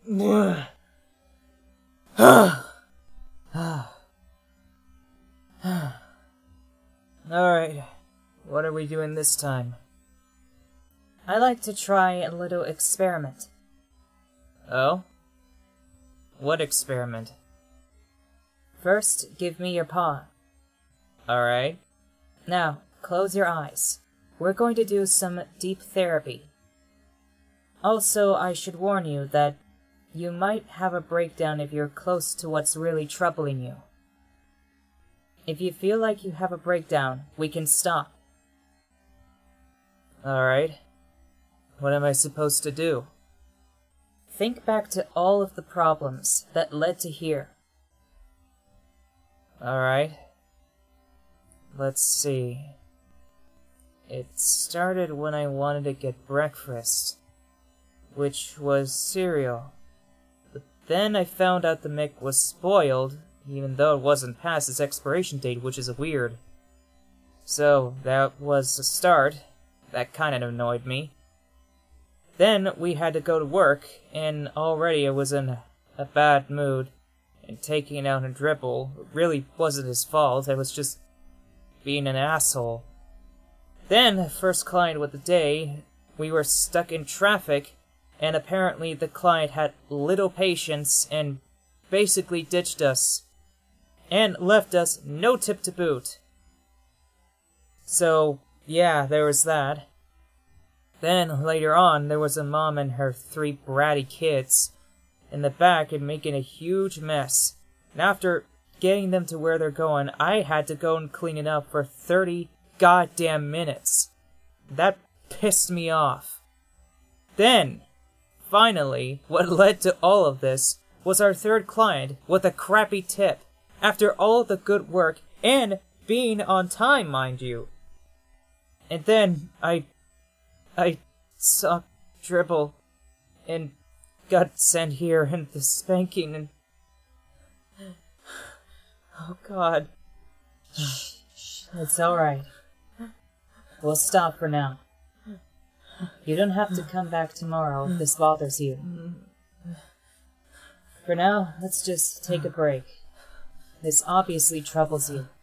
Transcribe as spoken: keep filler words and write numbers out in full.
Alright, what are we doing this time? I like to try a little experiment. Oh? What experiment? First, give me your paw. Alright. Now, close your eyes. We're going to do some deep therapy. Also, I should warn you that you might have a breakdown if you're close to what's really troubling you. If you feel like you have a breakdown, we can stop. Alright. What am I supposed to do? Think back to all of the problems that led to here. Alright. Let's see. It started when I wanted to get breakfast, which was cereal. But then I found out the milk was spoiled, even though it wasn't past its expiration date, which is weird. So, that was a start. That kind of annoyed me. Then we had to go to work, and already I was in a bad mood, and taking it out on Dribble really wasn't his fault. I was just being an asshole. Then, the first client of the day, we were stuck in traffic, and apparently the client had little patience and basically ditched us, and left us no tip to boot. So, yeah, there was that. Then, later on, there was a mom and her three bratty kids in the back and making a huge mess. And after getting them to where they're going, I had to go and clean it up for thirty goddamn minutes. That pissed me off. Then, finally, what led to all of this was our third client with a crappy tip, after all the good work and being on time, mind you. And then I I saw Dribble and got sent here and the spanking and oh god. It's alright. We'll stop for now. You don't have to come back tomorrow if this bothers you. For now, let's just take a break. This obviously troubles you.